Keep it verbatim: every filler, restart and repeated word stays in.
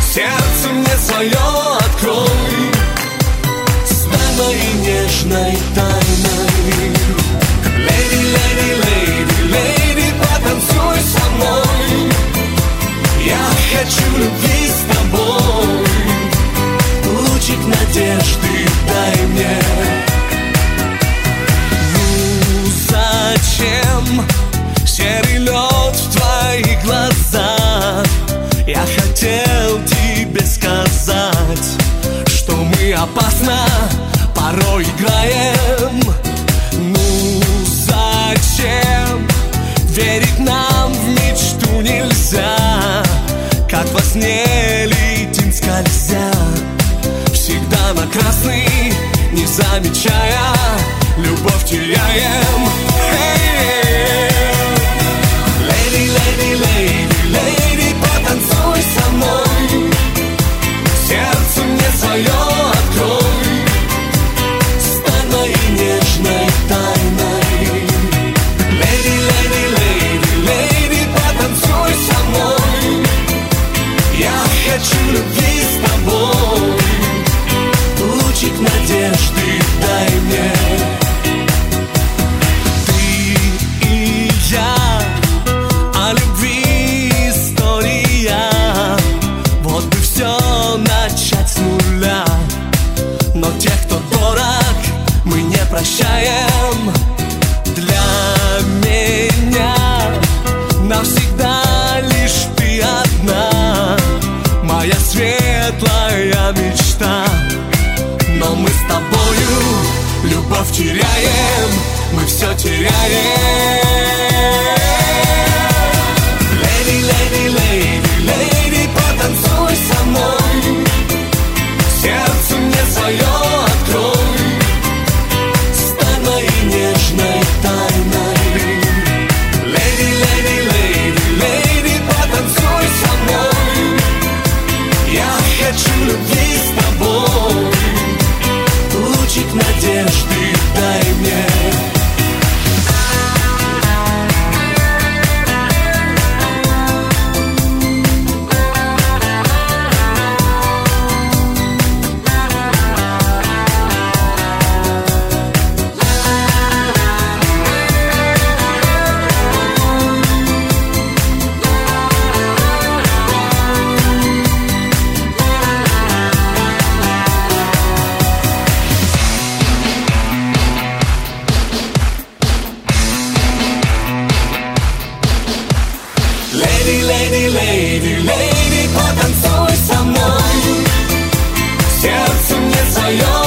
Сердце мне свое открой, стань моей нежной тайной. Леди, леди, леди, леди, потанцуй со мной. Я хочу любви с тобой. Лучик надежды дай мне. Ну зачем серый лед в твоих глазах? Я хотел тебе сказать, что мы опасно порой играем. Ну зачем верить нам в мечту нельзя? Как во сне летим скользя, всегда на красный, не замечая, любовь теряем. Леди, леди, леди, леди, потанцуй со мной. Сердце мне свое открой, стань моей нежной тайной. Леди, леди, леди, леди, потанцуй со мной. Я хочу любви с тобой. Лучик надежды дай мне. Ты и я, о любви история. Вот бы все начать с нуля. Но тех, кто дорог, мы не прощаем. Для меня навсегда лишь ты одна, моя светлая мечта. Но мы с тобою любовь теряем, мы все теряем. Леди, леди, леди, леди, потанцуй со мной. Сердце мне свое открой, стань моей нежной тайной. Леди, леди, леди, леди, потанцуй со мной. Я хочу любви с тобой. Лучик надежды дай мне. Леди, леди, леди, леди, потанцуй со мной. Сердце мне свое